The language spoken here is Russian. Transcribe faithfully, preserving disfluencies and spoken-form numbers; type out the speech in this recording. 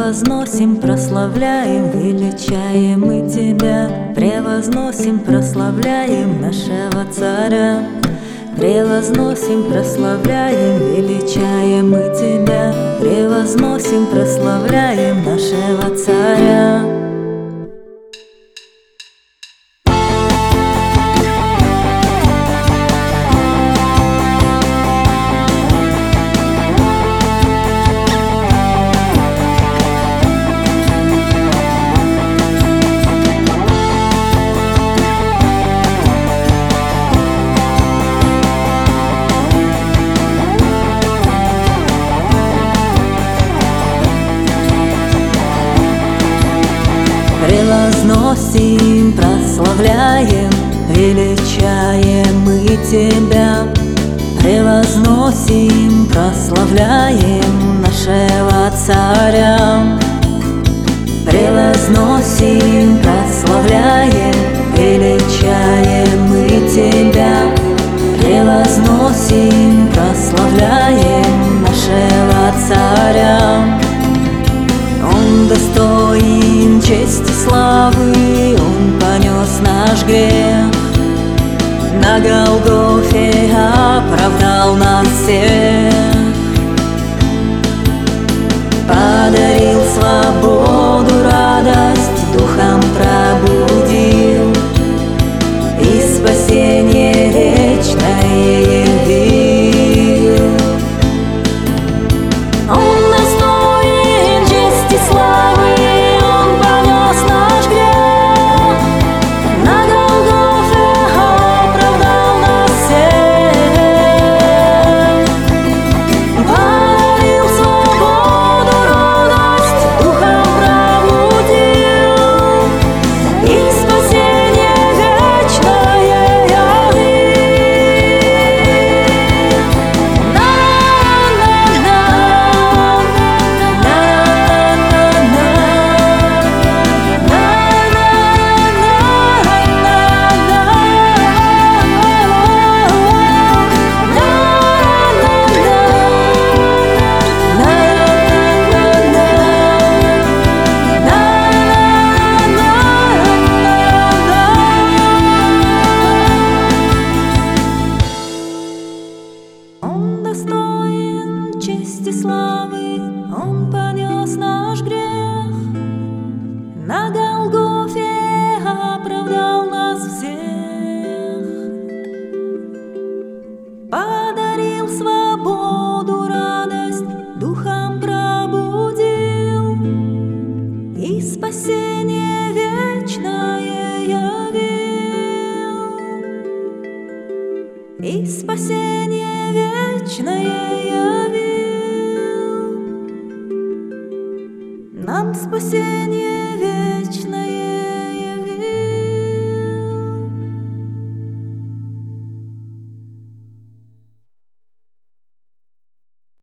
Превозносим, прославляем, величаем мы Тебя. Превозносим, прославляем нашего Царя. Превозносим, прославляем, величаем мы Тебя. Превозносим, прославляем нашего Царя. Превозносим, прославляем, величаем мы Тебя. Превозносим, прославляем нашего Царя. Превозносим, прославляем, величаем мы Тебя. Превозносим, прославляем нашего Царя. Он достоин чести, славы, Он понес наш грех. На Голгофе оправдал нас всех. Подарил свободу, радость, духом пробудил и спасение вечное явил. Он чести, славы, Он понес наш грех. На Голгофе оправдал нас всех. Подарил свободу, радость, духом пробудил и спасение вечное явил. И спасение вечное явил. Нам спасение вечное.